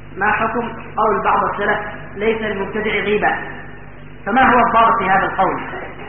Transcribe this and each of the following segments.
ما حكم قول بعض السلف ليس المبتدع غيبة؟ فما هو الضابط في هذا القول؟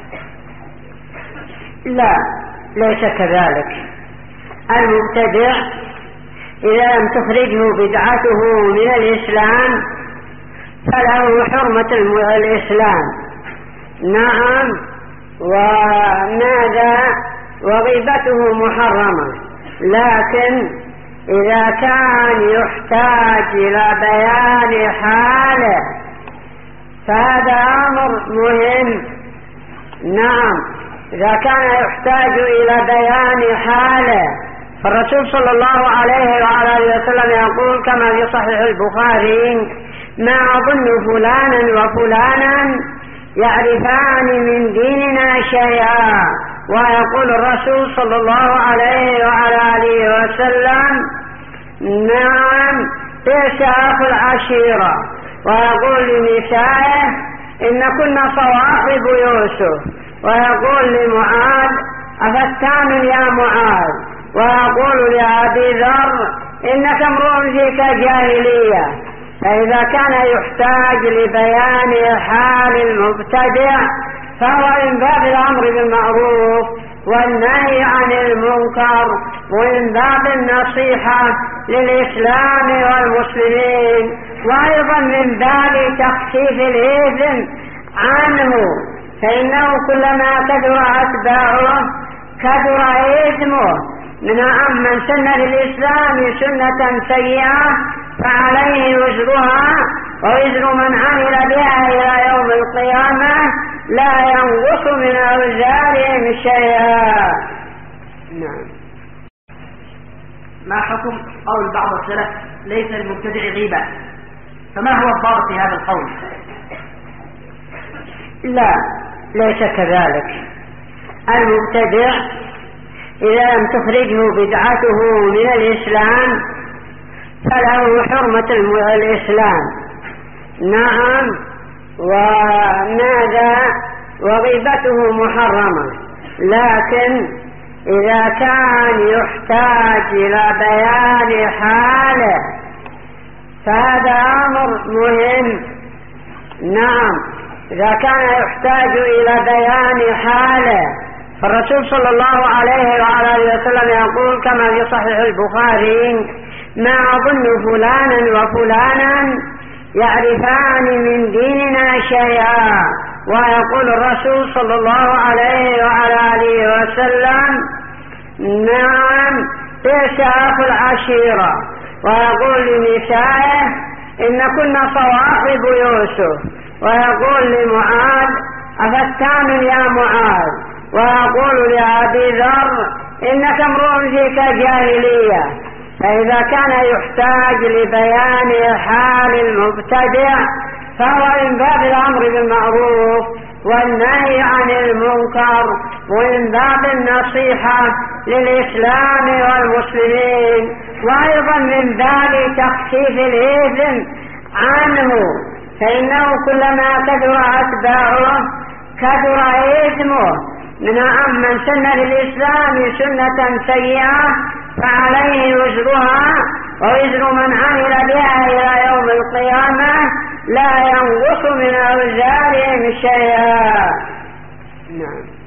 لا، ليس كذلك. المبتدع إذا لم تخرجه بدعته من الإسلام فله حرمة الإسلام. نعم، وماذا؟ وغيبته محرمة، لكن إذا كان يحتاج إلى بيان حاله فهذا أمر مهم. نعم، إذا كان يحتاج إلى بيان حاله، فالرسول صلى الله عليه وعلى وسلم يقول كما في صحيح البخاري: ما أظن فلانا وفلانا يعرفان من ديننا شيئا. ويقول الرسول صلى الله عليه وعلى وسلم: نعم، ليس أخو العشيرة. ويقول لنسائه: إن كنا صواحب يوسف. ويقول لمعاذ: أفتان يا معاذ. ويقول لأبي ذر: إنك امرؤ فيك جاهلية. فإذا كان يحتاج لبيان حال المبتدع فهو من باب الأمر بالمعروف والنهي عن المنكر، ومن باب النصيحة للإسلام والمسلمين، وأيضا من باب تخفيف الإثم عنه، فإنه كلما كثر أتباعه كثر إثمه. من سن للإسلام سنة سيئة فعليه وزرها ووزر من عمل بها إلى يوم القيامة لا ينقص من أوزارهم شيئا. نعم. ما حكم قول بعض السلف ليس المبتدع غيبة؟ فما هو الضابط في هذا القول؟ لا، ليس كذلك. المبتدع إذا لم تخرجه بدعته من الإسلام فله حرمة الإسلام. نعم، وماذا؟ وغيبته محرمة، لكن إذا كان يحتاج إلى بيان حاله فهذا أمر مهم. نعم، إذا كان يحتاج إلى بيان حاله، فالرسول صلى الله عليه وعلى وسلم يقول كما في صحيح البخاري: ما أظن فلانا وفلانا يعرفان من ديننا شيئا. ويقول الرسول صلى الله عليه وعلى وسلم: نعم، ليس أخو العشيرة. ويقول لنسائه: إن كنا صواحب يوسف. ويقول لمعاذ: أفتان يا معاذ. ويقول لأبي ذر: إنك امرؤ فيك جاهلية. فإذا كان يحتاج لبيان حال المبتدع فهو من باب الأمر بالمعروف والنهي عن المنكر، ومن باب النصيحة للإسلام والمسلمين، وأيضا من باب تخفيف الإثم عنه، فإنه كلما كثر أتباعه كثر إثمه. من سن للإسلام سنة سيئة فعليه وزرها ووزر من عمل بها إلى يوم القيامة لا ينقص من أوزارهم شيئا. نعم.